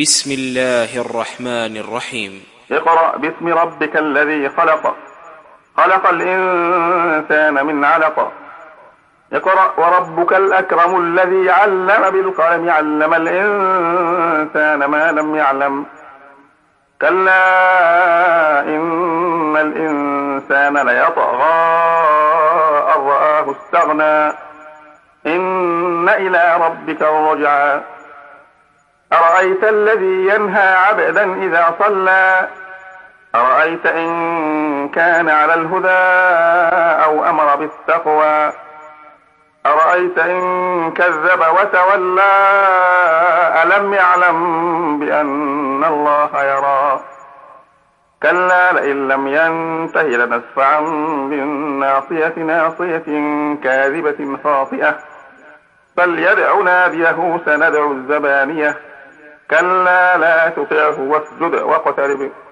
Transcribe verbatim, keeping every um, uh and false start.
بسم الله الرحمن الرحيم. اقرأ باسم ربك الذي خلق خلق الإنسان من علق اقرأ وربك الأكرم الذي علم بالقلم علم الإنسان ما لم يعلم كلا إن الإنسان ليطغى أن رآه استغنى إن إلى ربك الرجعى أرأيت الذي ينهى عبدا إذا صلى أرأيت إن كان على الهدى أو أمر بالتقوى أرأيت إن كذب وتولى ألم يعلم بأن الله يرى كلا لئن لم ينته لنسفعا بالناصية ناصية كاذبة خاطئة فليدع ناديه سندع الزبانية كلا لا تطعه واسجد واقترب